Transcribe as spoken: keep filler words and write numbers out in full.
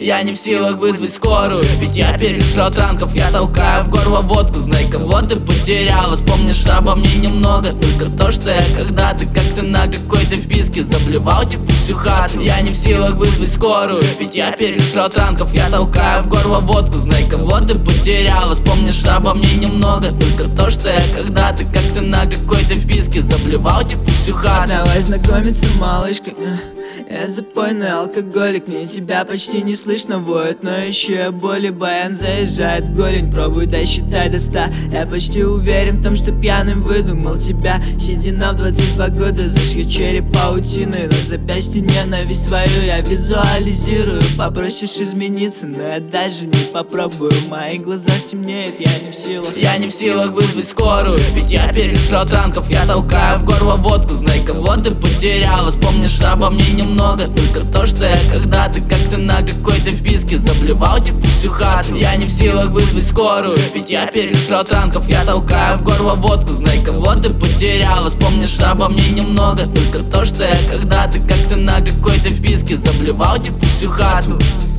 Я не в силах вызвать скорую, ведь я пережил ранков. Я толкаю в горло водку, знай, кого ты потеряла. Вспомнишь обо мне немного, только то, что я когда-то как-то на какой-то вписке заблевал типа всю хату. Я не в силах вызвать скорую, ведь я пережил ранков. Я толкаю в горло водку, знай, кого ты потеряла. Вспомнишь обо мне немного, только то, что я когда-то как-то на какой-то вписке заблевал типа всю хату. Давай знакомиться, малышка. Я запойный алкоголик, мне тебя почти не слышно воет, но еще боли баян заезжает в голень. Пробуй досчитай до ста. Я почти уверен в том, что пьяным выдумал тебя. Седина в двадцать два года, зашью череп паутиной. На запястье ненависть свою я визуализирую. Попросишь измениться, но я даже не попробую. В моих глазах темнеет, я не в силах. Я не в силах вызвать скорую, ведь я пережил ранков. Я толкаю в горло водку, знай, кого ты потеряла. Вспомнишь обо мне немного, только то, что я когда-то как-то на какой-то вписке заблевал типа всю хату. Я не в силах вызвать скорую, ведь я пережил ранков. Я толкаю в горло водку, знай, кого ты потеряла. Вспомнишь обо мне немного, только то, что я когда-то как-то на какой-то вписке заблевал типа всю хату.